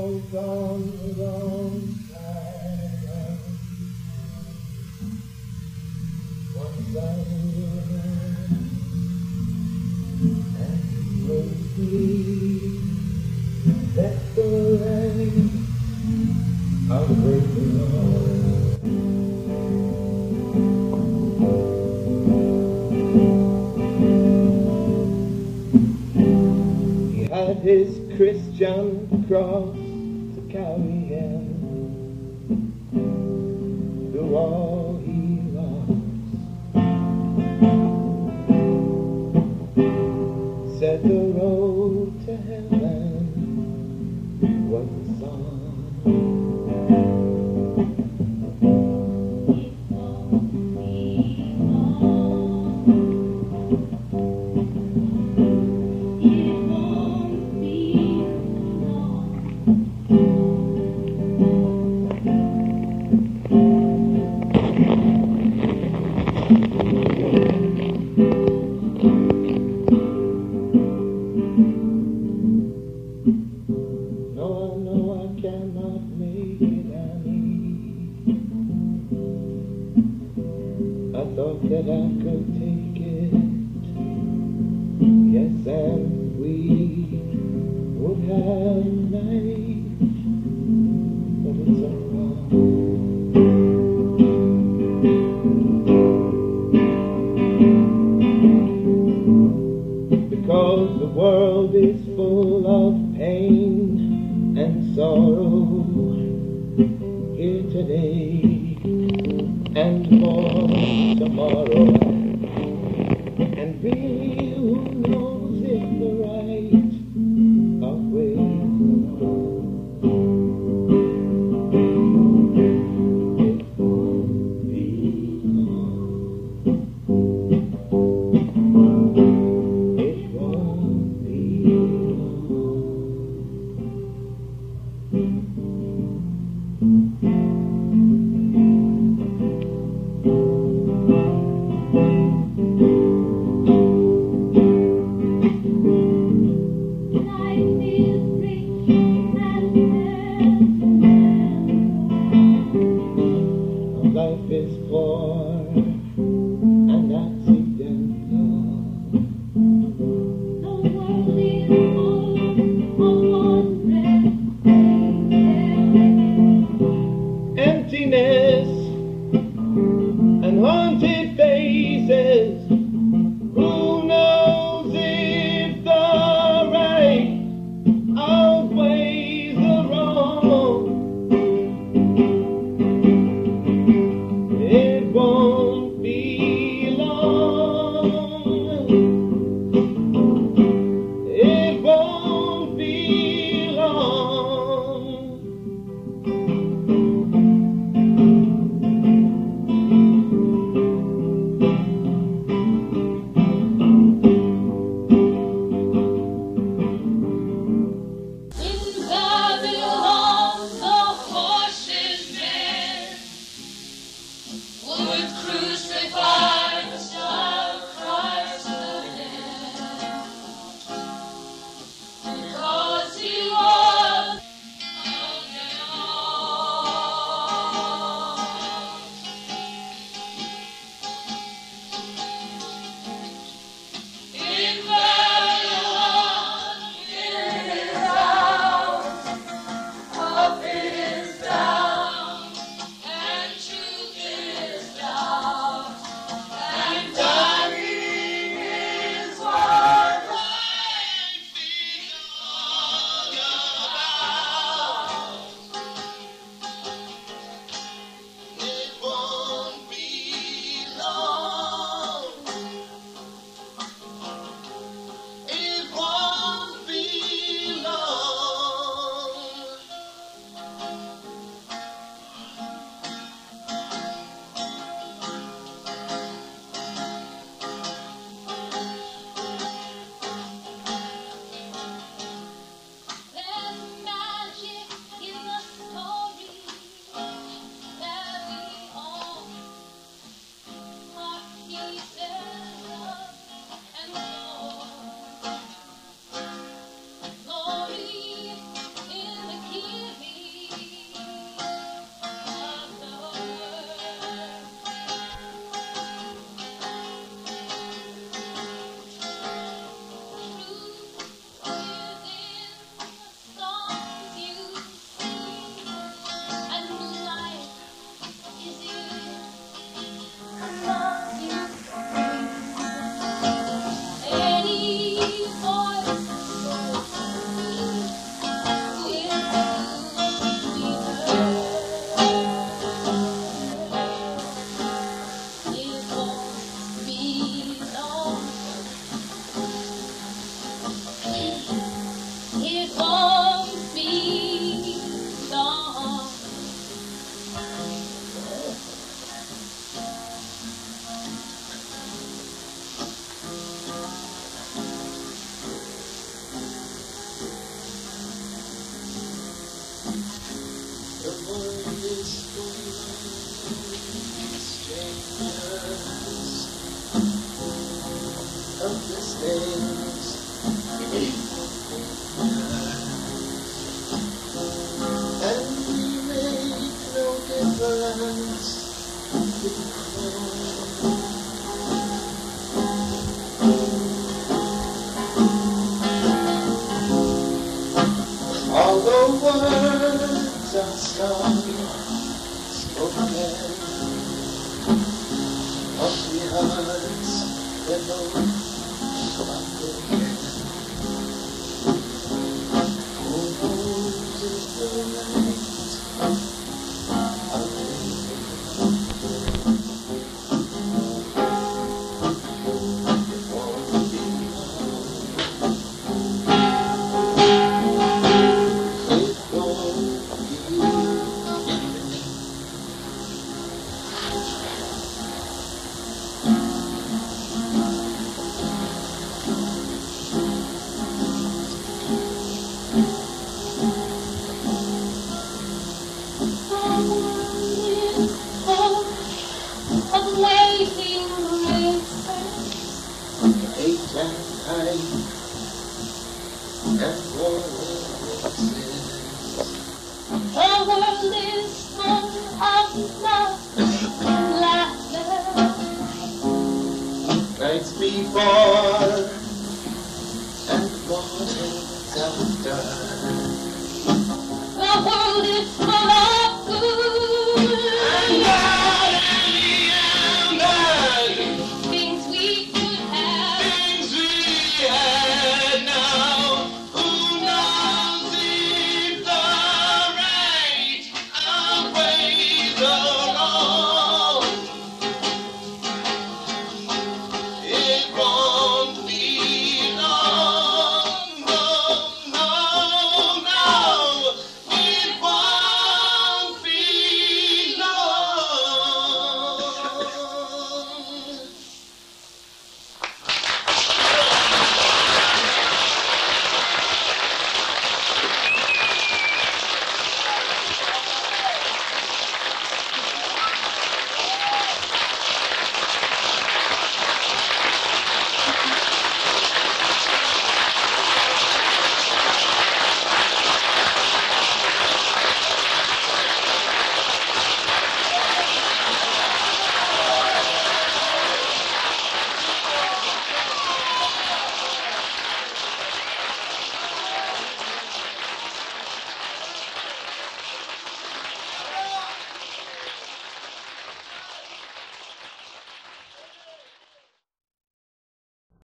goes on a long time. Once I was and maybe that's the right I'm waiting on. He had his Christian cross to carry him through all he lost. Said the road to heaven was the song. I thought that I could take it, yes, and we would have a night, but it's all wrong. Because the world is full of pain and sorrow here today and for tomorrow, and we who knows if the right of way it won't be long. It won't be long. countless days. And we make no difference although words are strong spoken of the hearts that know about broken. Who knows if the night of it won't be hate and hide and voices. The world is full of love and laughter. Nights before and mornings after. The world is full of